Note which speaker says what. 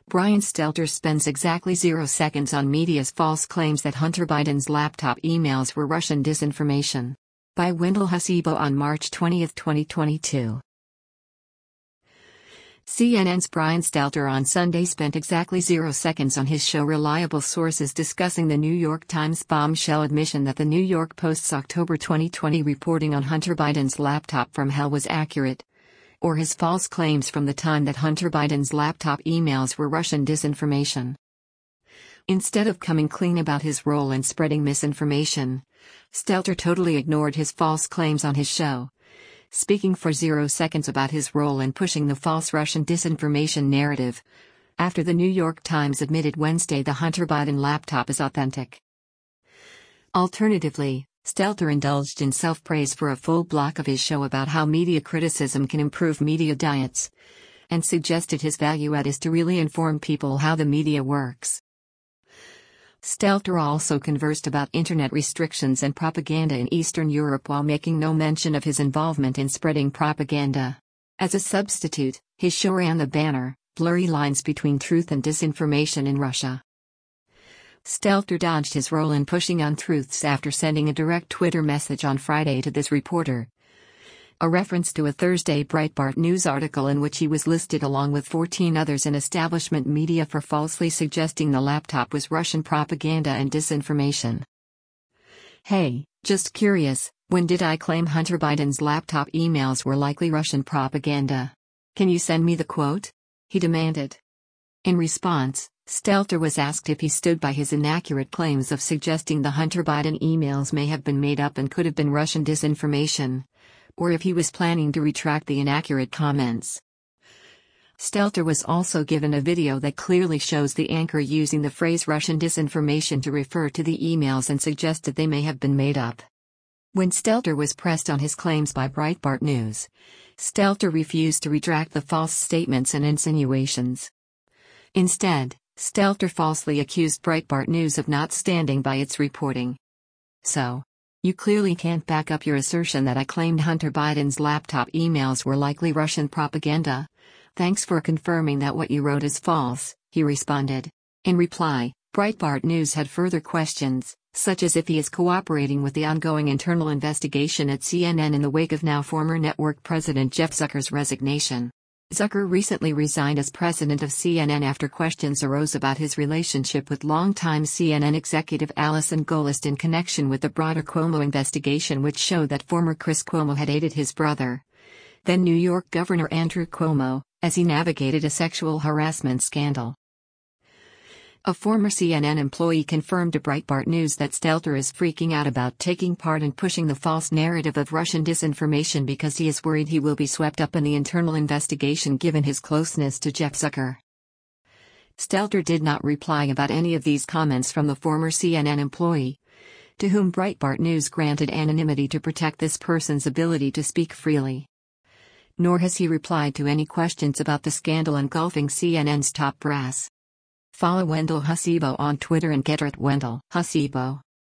Speaker 1: Brian Stelter spends exactly 0 seconds on media's false claims that Hunter Biden's laptop emails were Russian disinformation. By Wendell Hasibo on March 20, 2022. CNN's Brian Stelter on Sunday spent exactly 0 seconds on his show Reliable Sources discussing the New York Times bombshell admission that the New York Post's October 2020 reporting on Hunter Biden's laptop from hell was accurate, or his false claims from the time that Hunter Biden's laptop emails were Russian disinformation. Instead of coming clean about his role in spreading misinformation, Stelter totally ignored his false claims on his show, speaking for 0 seconds about his role in pushing the false Russian disinformation narrative, after the New York Times admitted Wednesday the Hunter Biden laptop is authentic. Alternatively, Stelter indulged in self-praise for a full block of his show about how media criticism can improve media diets, and suggested his value add is to really inform people how the media works. Stelter also conversed about internet restrictions and propaganda in Eastern Europe while making no mention of his involvement in spreading propaganda. As a substitute, his show ran the banner, "Blurry Lines Between Truth and Disinformation in Russia." Stelter dodged his role in pushing untruths after sending a direct Twitter message on Friday to this reporter, a reference to a Thursday Breitbart News article in which he was listed along with 14 others in establishment media for falsely suggesting the laptop was Russian propaganda and disinformation. "Hey, just curious, when did I claim Hunter Biden's laptop emails were likely Russian propaganda? Can you send me the quote?" he demanded. In response, Stelter was asked if he stood by his inaccurate claims of suggesting the Hunter Biden emails may have been made up and could have been Russian disinformation, or if he was planning to retract the inaccurate comments. Stelter was also given a video that clearly shows the anchor using the phrase Russian disinformation to refer to the emails and suggested they may have been made up. When Stelter was pressed on his claims by Breitbart News, Stelter refused to retract the false statements and insinuations. Instead, Stelter falsely accused Breitbart News of not standing by its reporting. "So, you clearly can't back up your assertion that I claimed Hunter Biden's laptop emails were likely Russian propaganda? Thanks for confirming that what you wrote is false," he responded. In reply, Breitbart News had further questions, such as if he is cooperating with the ongoing internal investigation at CNN in the wake of now former network president Jeff Zucker's resignation. Zucker recently resigned as president of CNN after questions arose about his relationship with longtime CNN executive Allison Gollust in connection with the broader Cuomo investigation, which showed that former Chris Cuomo had aided his brother, then New York Governor Andrew Cuomo, as he navigated a sexual harassment scandal. A former CNN employee confirmed to Breitbart News that Stelter is freaking out about taking part in pushing the false narrative of Russian disinformation because he is worried he will be swept up in the internal investigation given his closeness to Jeff Zucker. Stelter did not reply about any of these comments from the former CNN employee, to whom Breitbart News granted anonymity to protect this person's ability to speak freely. Nor has he replied to any questions about the scandal engulfing CNN's top brass. Follow Wendell Hasibo on Twitter and Get@Wendell Hasibo.